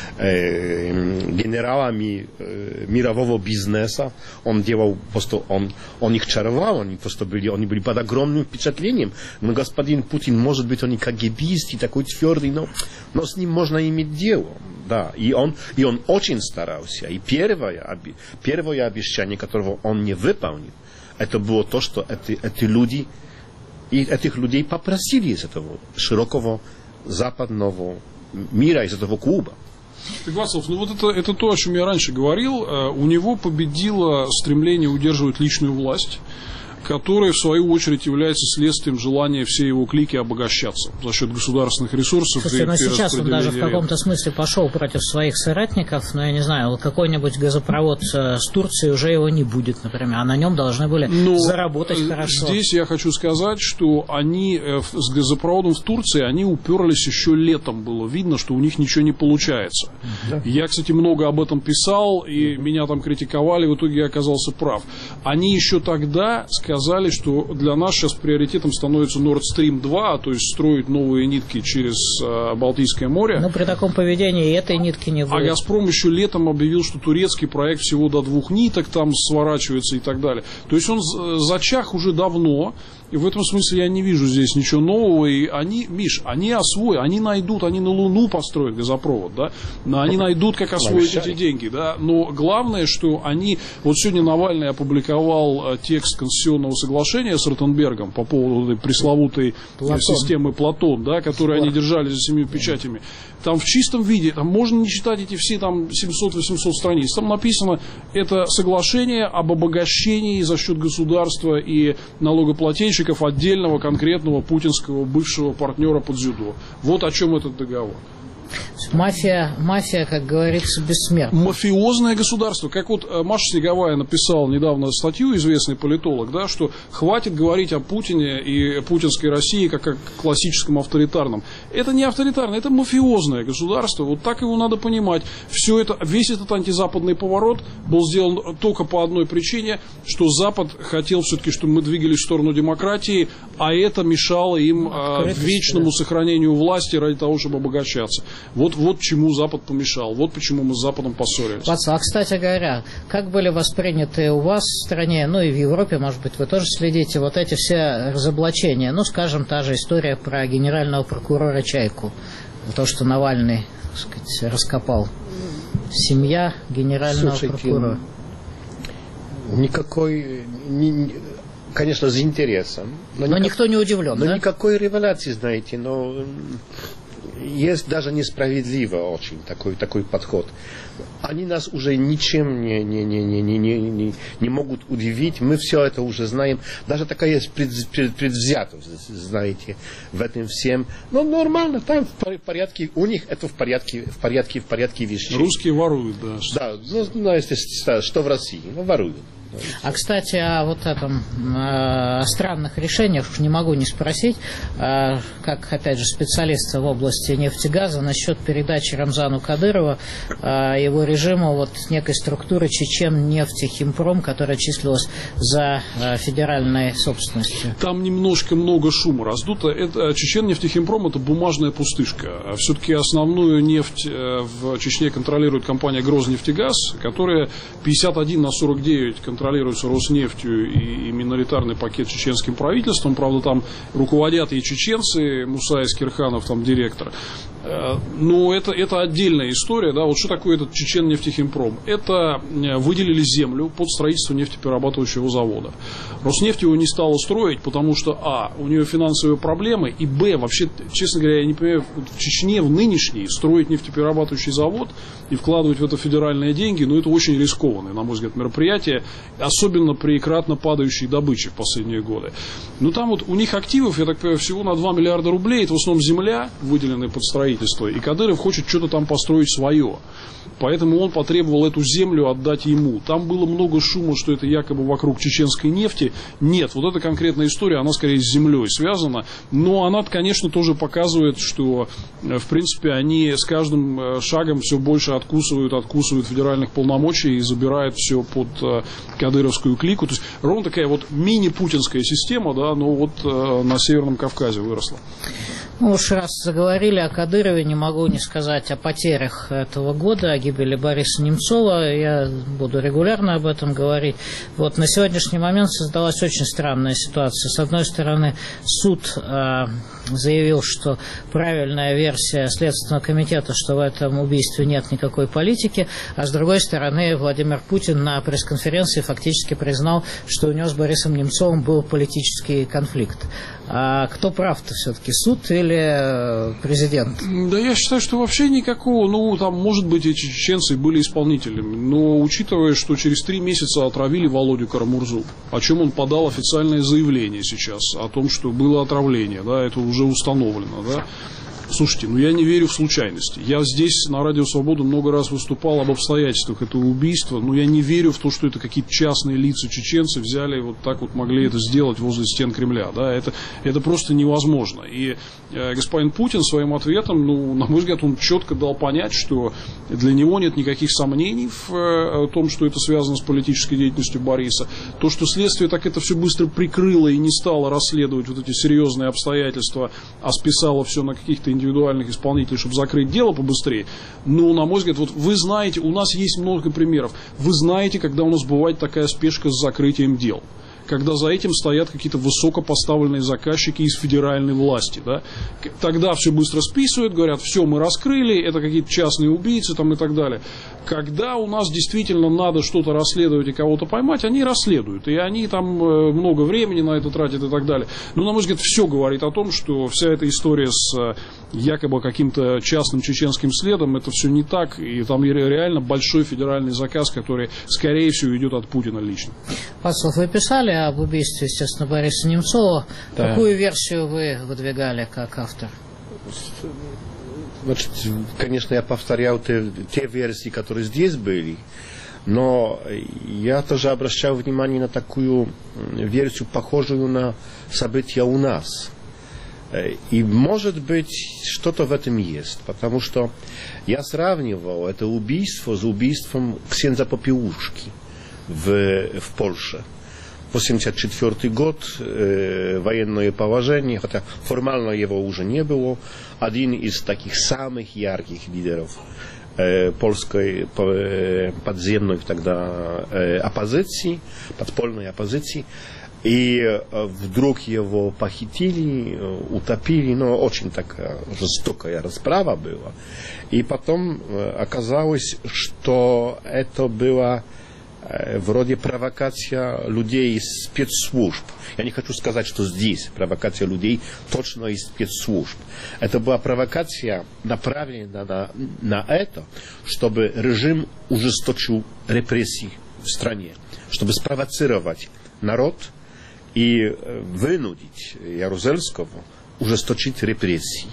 э, генералами э, мирового бизнеса. Он делал просто, он, он их чаровал, они просто были, они были под огромным впечатлением. Но господин Путин, может быть, он и кагибист, и такой твердый, но, но с ним можно иметь дело. Да. И, он, и он очень старался. И первое, первое обещание, которого он не выполнил, это было то, что эти, эти люди... И этих людей попросили из этого широкого западного мира, из этого клуба. Вацлав, ну вот это, это то, о чем я раньше говорил. У него победило стремление удерживать личную власть, которое, в свою очередь, является следствием желания всей его клики обогащаться за счет государственных ресурсов. Слушайте, но сейчас он даже в каком-то смысле пошел против своих соратников, но я не знаю, вот какой-нибудь газопровод с Турцией уже его не будет, например, а на нем должны были но заработать хорошо. Здесь я хочу сказать, что они с газопроводом в Турции, они уперлись еще летом, было видно, что у них ничего не получается. Да. Я, кстати, много об этом писал, и меня там критиковали, в итоге я оказался прав. Они еще тогда сказали, что для нас сейчас приоритетом становится Nord Stream два, то есть строить новые нитки через э, Балтийское море. Но при таком поведении этой нитки не будет. А «Газпром» еще летом объявил, что турецкий проект всего до двух ниток там сворачивается и так далее. То есть он зачах уже давно. И в этом смысле я не вижу здесь ничего нового. И они, Миш, они освоят, они найдут, они на Луну построят газопровод, да? Но они найдут, как освоить эти деньги, да? Но главное, что они... Вот сегодня Навальный опубликовал текст Конституционного коалиционного соглашения с Ротенбергом по поводу этой пресловутой Платон. системы Платон, да, которую они держали за семью печатями, там в чистом виде, там можно не читать эти все там семьсот-восемьсот страниц, там написано, это соглашение об обогащении за счет государства и налогоплательщиков отдельного конкретного путинского бывшего партнера под дзюдо. Вот о чем этот договор. Мафия, мафия, как говорится, бессмертна. Мафиозное государство. Как вот Маша Снеговая написала недавно статью, известный политолог, да, что хватит говорить о Путине и путинской России как о классическом авторитарном. Это не авторитарное, это мафиозное государство. Вот так его надо понимать. Все это, весь этот антизападный поворот был сделан только по одной причине, что Запад хотел все-таки, чтобы мы двигались в сторону демократии, а это мешало им э, вечному сохранению власти ради того, чтобы обогащаться. Вот, вот чему Запад помешал. Вот почему мы с Западом поссорились. А, кстати говоря, как были восприняты у вас в стране, ну и в Европе, может быть, вы тоже следите, вот эти все разоблачения? Ну, скажем, та же история про генерального прокурора Чайку. То, что Навальный, так сказать, раскопал. Семья генерального Слушайте, прокурора. Никакой... Не, конечно, с интересом. Но, но никак, никто не удивлен, но да? никакой революции, знаете, но... Есть даже несправедливо очень такой, такой подход. Они нас уже ничем не, не, не, не, не, не, не могут удивить. Мы все это уже знаем. Даже такая есть пред, пред, предвзятость, знаете, в этом всем. Но нормально, там в порядке, у них это в порядке, в порядке, в порядке вещей. Русские воруют, да. Да, ну, знаете, что в России, ну, воруют. А, кстати, о вот этом, о странных решениях, уж не могу не спросить, как, опять же, специалиста в области нефтегаза, насчет передачи Рамзану Кадырову, его режиму, вот некой структуры Чечен-нефтехимпром, которая числилась за федеральной собственностью. Там немножко много шума раздуто. Это, Чечен-нефтехимпром – это бумажная пустышка. Все-таки основную нефть в Чечне контролирует компания Грознефтегаз, которая пятьдесят один на сорок девять контролирует контролируется Роснефтью и, и миноритарный пакет чеченским правительством. Правда, там руководят и чеченцы, Муса Эскирханов, там директор. Но это, это отдельная история. Да? Вот что такое этот Чечен-нефтехимпром? Это выделили землю под строительство нефтеперерабатывающего завода. Роснефть его не стала строить, потому что, а, у нее финансовые проблемы, и, б, вообще, честно говоря, я не понимаю, в Чечне в нынешней строить нефтеперерабатывающий завод и вкладывать в это федеральные деньги, ну, это очень рискованное, на мой взгляд, мероприятие, особенно при кратно падающей добыче в последние годы. Ну, там вот у них активов, я так понимаю, всего на два миллиарда рублей, это в основном земля, выделенная под строительство, и Кадыров хочет что-то там построить свое. Поэтому он потребовал эту землю отдать ему. Там было много шума, что это якобы вокруг чеченской нефти. Нет, вот эта конкретная история, она скорее с землей связана. Но она, конечно, тоже показывает, что, в принципе, они с каждым шагом все больше откусывают, откусывают федеральных полномочий и забирают все под кадыровскую клику. То есть ровно такая вот мини-путинская система, да, но вот на Северном Кавказе выросла. Ну уж раз заговорили о Кадырове, не могу не сказать о потерях этого года, о гибели Бориса Немцова. Я буду регулярно об этом говорить. Вот на сегодняшний момент создалась очень странная ситуация. С одной стороны, суд э, заявил, что правильная версия Следственного комитета, что в этом убийстве нет никакой политики, а с другой стороны, Владимир Путин на пресс-конференции фактически признал, что у него с Борисом Немцовым был политический конфликт. А кто прав-то все-таки, суд или президент? Да я считаю, что вообще никакого. Ну, там, может быть, эти чеченцы были исполнителями. Но учитывая, что через три месяца отравили Володю Карамурзу, о чем он подал официальное заявление сейчас, о том, что было отравление, да, это уже установлено, да. Слушайте, ну я не верю в случайности. Я здесь на Радио Свобода много раз выступал об обстоятельствах этого убийства, но я не верю в то, что это какие-то частные лица чеченцы взяли и вот так вот могли это сделать возле стен Кремля. Да? Это, это просто невозможно. И э, господин Путин своим ответом, ну, на мой взгляд, он четко дал понять, что для него нет никаких сомнений в э, том, что это связано с политической деятельностью Бориса. То, что следствие так это все быстро прикрыло и не стало расследовать вот эти серьезные обстоятельства, а списало все на каких-то индивидуальных исполнителей, чтобы закрыть дело побыстрее. Но, на мой взгляд, вот вы знаете, у нас есть много примеров. Вы знаете, когда у нас бывает такая спешка с закрытием дел. когда за этим стоят какие-то высокопоставленные заказчики из федеральной власти. Да? Тогда все быстро списывают, говорят, все, мы раскрыли, это какие-то частные убийцы там, и так далее. Когда у нас действительно надо что-то расследовать и кого-то поймать, они расследуют. И они там много времени на это тратят и так далее. Но, на мой взгляд, все говорит о том, что вся эта история с якобы каким-то частным чеченским следом, это все не так. И там реально большой федеральный заказ, который, скорее всего, идет от Путина лично. Паслов, вы писали об убийстве, естественно, Бориса Немцова. Да. Какую версию вы выдвигали как автор? Значит, конечно, я повторял те, те версии, которые здесь были, но я тоже обращал внимание на такую версию, похожую на события у нас. И, может быть, что-то в этом есть, потому что я сравнивал это убийство с убийством ксендза Попеłuszki в, в Польше. восемьдесят четвёртый год, э, военное положение, хотя формально его уже не было. Один из таких самых ярких лидеров э, польской э, подземной тогда э, оппозиции, подпольной оппозиции. И э, вдруг его похитили, э, утопили, но очень такая жестокая расправа была. И потом э, оказалось, что это была вроде провокация людей из спецслужб. Я не хочу сказать, что здесь провокация людей точно из спецслужб. Это была провокация, направленная на, на это, чтобы режим ужесточил репрессии в стране, чтобы спровоцировать народ и вынудить Ярузельского ужесточить репрессии.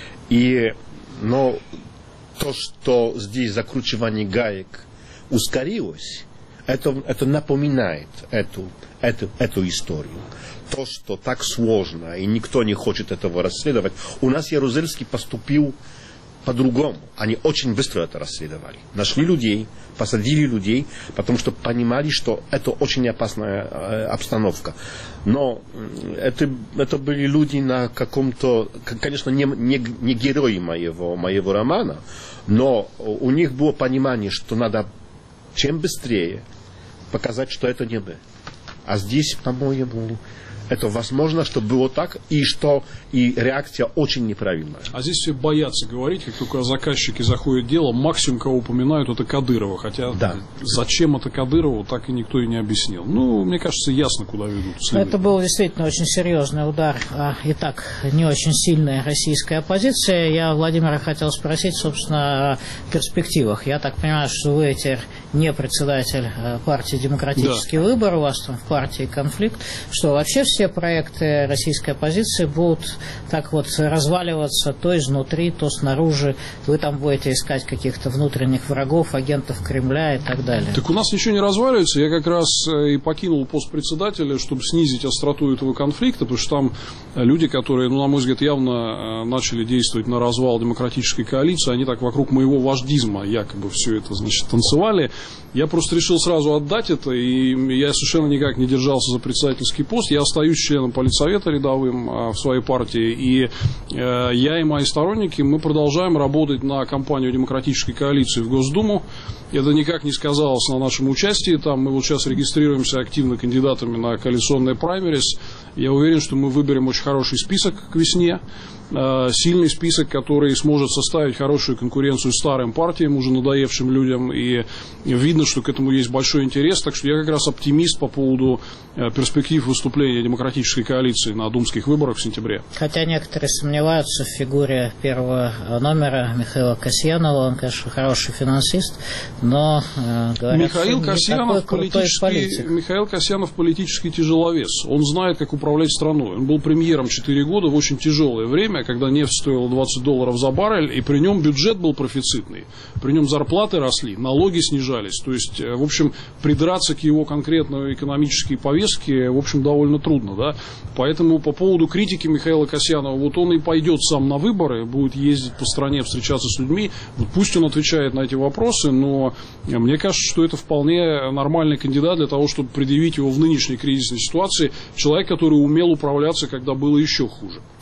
И, но то, что здесь закручивание гаек ускорилось, Это, это напоминает эту, эту, эту историю. То, что так сложно, и никто не хочет этого расследовать. У нас Ярузельский поступил по-другому. Они очень быстро это расследовали. Нашли людей, посадили людей, потому что понимали, что это очень опасная э, обстановка. Но это, это были люди на каком-то, конечно, не, не, не герои моего, моего романа, но у них было понимание, что надо чем быстрее показать, что это не мы. А здесь, по-моему, это возможно, что было так, и что и реакция очень неправильная. А здесь все боятся говорить, как только заказчики заходят в дело, максимум, кого упоминают, это Кадырова. Хотя да. Зачем это Кадырову, так и никто и не объяснил. Ну, мне кажется, ясно, куда ведут следы. Это был действительно очень серьезный удар. А и так не очень сильная российская оппозиция. Я Владимира хотел спросить, собственно, о перспективах. Я так понимаю, что вы теперь не председатель партии «Демократический да. выбор», у вас там в партии конфликт, что вообще все проекты российской оппозиции будут так вот разваливаться то изнутри, то снаружи. Вы там будете искать каких-то внутренних врагов, агентов Кремля и так далее. Так у нас ничего не разваливается. Я как раз и покинул пост председателя, чтобы снизить остроту этого конфликта, потому что там люди, которые, ну, на мой взгляд, явно начали действовать на развал демократической коалиции, они так вокруг моего вождизма якобы все это, значит, танцевали. Я просто решил сразу отдать это, и я совершенно никак не держался за председательский пост. Я остаюсь членом политсовета рядовым а, в своей партии, и э, я и мои сторонники, мы продолжаем работать на кампанию демократической коалиции в Госдуму. Это никак не сказалось на нашем участии. Там мы вот сейчас регистрируемся активно кандидатами на коалиционные праймерис. Я уверен, что мы выберем очень хороший список к весне. Сильный список, который сможет составить хорошую конкуренцию старым партиям, уже надоевшим людям, и видно, что к этому есть большой интерес, так что я как раз оптимист по поводу перспектив выступления демократической коалиции на думских выборах в сентябре. Хотя некоторые сомневаются в фигуре первого номера Михаила Касьянова, он, конечно, хороший финансист, но э, говорят, Михаил что Касьянов политический, Михаил Касьянов политический тяжеловес, он знает, как управлять страной, он был премьером четыре года в очень тяжелое время, когда нефть стоила двадцать долларов за баррель, и при нем бюджет был профицитный, при нем зарплаты росли, налоги снижались. То есть, в общем, придраться к его конкретной экономической повестке, в общем, довольно трудно. Да? Поэтому по поводу критики Михаила Касьянова, вот он и пойдет сам на выборы, будет ездить по стране, встречаться с людьми, вот пусть он отвечает на эти вопросы, но мне кажется, что это вполне нормальный кандидат для того, чтобы предъявить его в нынешней кризисной ситуации, человек, который умел управляться, когда было еще хуже.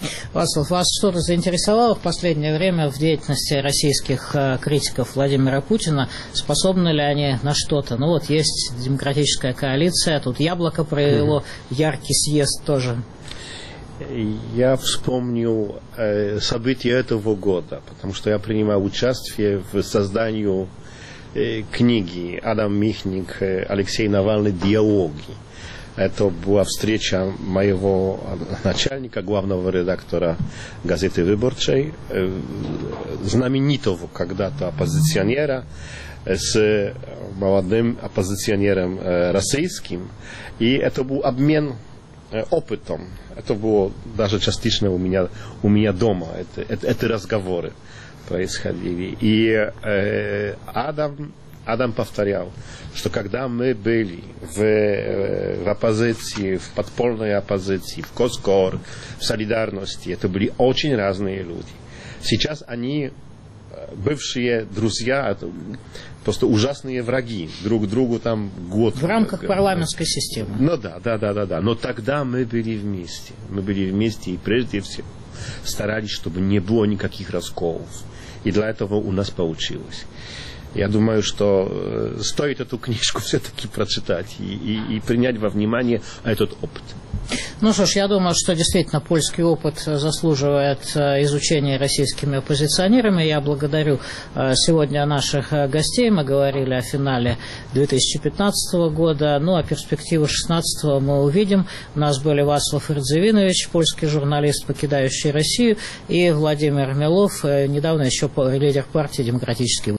Вацлав, вас что-то заинтересовало в последнее время в деятельности российских критиков Владимира Путина? Способны ли они на что-то? Ну вот есть демократическая коалиция, тут Яблоко провело яркий съезд тоже. Я вспомнил э, события этого года, потому что я принимал участие в создании э, книги Адам Михник, э, Алексей Навальный «Диалоги». Это была встреча моего начальника, главного редактора газеты «Выборчей», э, знаменитого когда-то оппозиционера, э, с молодым оппозиционером э, российским. И это был обмен э, опытом. Это было даже частично у меня, у меня дома. Это, это, это разговоры происходили. И э, Адам, Адам повторял, что когда мы были в, в оппозиции, в подпольной оппозиции, в Коскор, в Солидарности, это были очень разные люди. Сейчас они бывшие друзья, просто ужасные враги друг другу там год. В рамках парламентской системы. Ну да, да, да, да, да. Но тогда мы были вместе. Мы были вместе и прежде всего старались, чтобы не было никаких расколов. И для этого у нас получилось. Я думаю, что стоит эту книжку все-таки прочитать и, и, и принять во внимание этот опыт. Ну что ж, я думаю, что действительно польский опыт заслуживает изучения российскими оппозиционерами. Я благодарю сегодня наших гостей. Мы говорили о финале две тысячи пятнадцатого года. Ну, а перспективы две тысячи шестнадцатого мы увидим. У нас были Вацлав Рдзивинович, польский журналист, покидающий Россию, и Владимир Милов, недавно еще лидер партии «Демократический